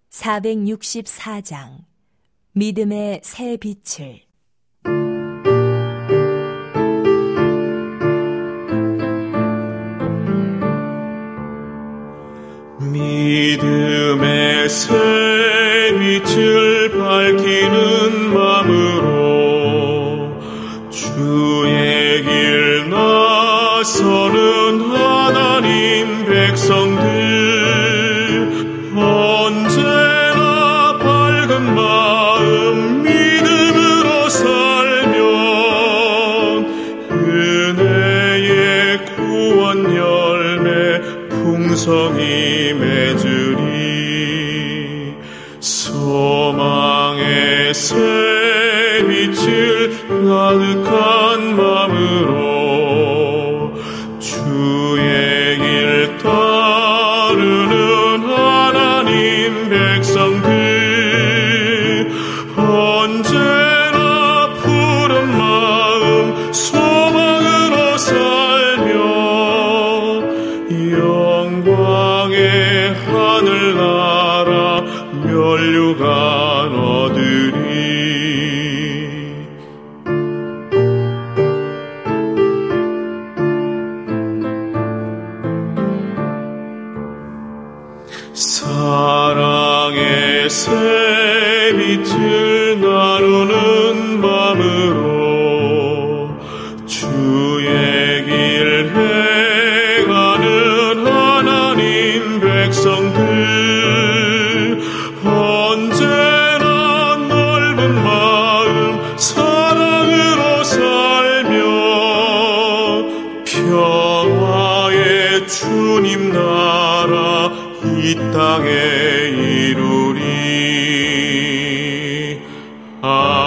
464장 믿음의 새 빛을. 믿음의 새 빛을 밝히는 마음으로 주의 길 나서는 하나님 백성들, 언제나 밝은 마음 믿음으로 살면 은혜의 구원 열매 풍성히 맺으리. 소망의 새 빛을 가득한 마음으로 주의 길 따르는 하나님 백성들, 언제나 푸른 마음 소망으로 살며 영광의 하늘나라 면류관 얻으리. 사랑의 새 빛을 나누는 마음으로 주의 길 행하는 하나님 백성들, 언제나 넓은 마음 사랑으로 살며 평화의 주님 나라 이 땅에 이루리.